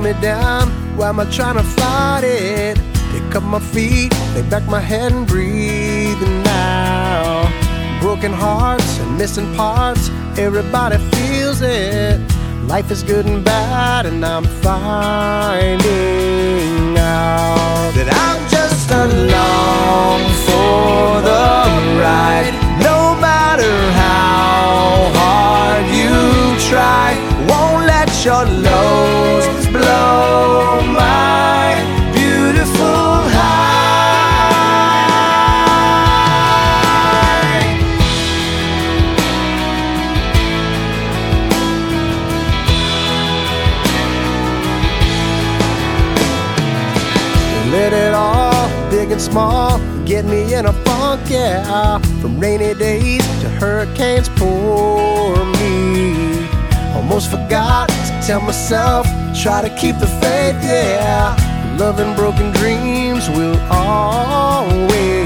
me down, why am I trying to fight it? Pick up my feet, lay back my head and breathe now. Broken hearts and missing parts, everybody feels it. Life is good and bad, and I'm finding out that I'm just along for the ride. No matter how hard you try, won't let your lows blow my beautiful high. Let it all, big and small, get me in a funk, yeah. From rainy days to hurricanes pour me. Almost forgot to tell myself, try to keep the faith, yeah. Love and broken dreams will always